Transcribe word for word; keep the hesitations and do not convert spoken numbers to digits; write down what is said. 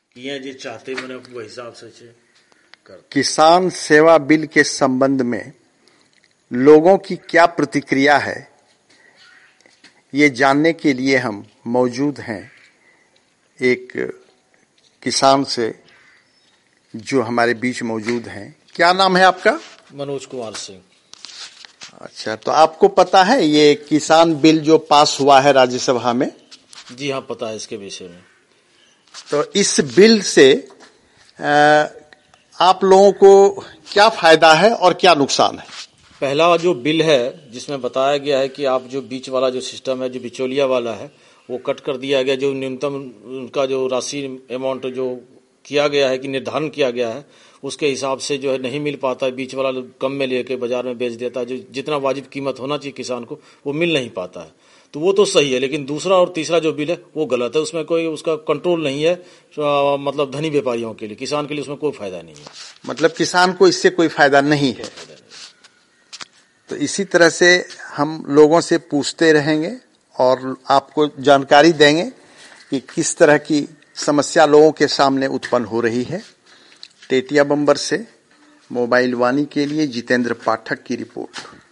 ये जे चाहते मैंने वो हिसाब से कर। किसान सेवा बिल के संबंध में लोगों की क्या प्रतिक्रिया है, ये जानने के लिए हम मौजूद हैं एक किसान से जो हमारे बीच मौजूद हैं। क्या नाम है आपका? मनोज कुमार सिंह। अच्छा, तो आपको पता है ये किसान बिल जो पास हुआ है राज्यसभा में? जी हाँ, पता है इसके विषय में। तो इस बिल से आ, आप लोगों को क्या फायदा है और क्या नुकसान है? पहला जो बिल है जिसमें बताया गया है कि आप जो बीच वाला जो सिस्टम है, जो बिचौलिया वाला है, वो कट कर दिया गया। जो न्यूनतम उनका जो राशि अमाउंट जो किया गया है कि निर्धारण किया गया है, उसके हिसाब से जो है नहीं मिल पाता है। बीच वाला कम में लेके बाजार में बेच देता है। जो जितना वाजिब कीमत होना चाहिए किसान को वो मिल नहीं पाता है। तो वो तो सही है, लेकिन दूसरा और तीसरा जो बिल है वो गलत है। उसमें कोई उसका कंट्रोल नहीं है, आ, मतलब धनी व्यापारियों के लिए, किसान के लिए उसमें कोई फायदा नहीं है। मतलब किसान को इससे कोई फायदा नहीं है। तो इसी तरह से हम लोगों से पूछते रहेंगे और आपको जानकारी देंगे कि किस तरह की समस्या लोगों के सामने उत्पन्न हो रही है। टेटिया बम्बर से मोबाइल वाणी के लिए जितेंद्र पाठक की रिपोर्ट।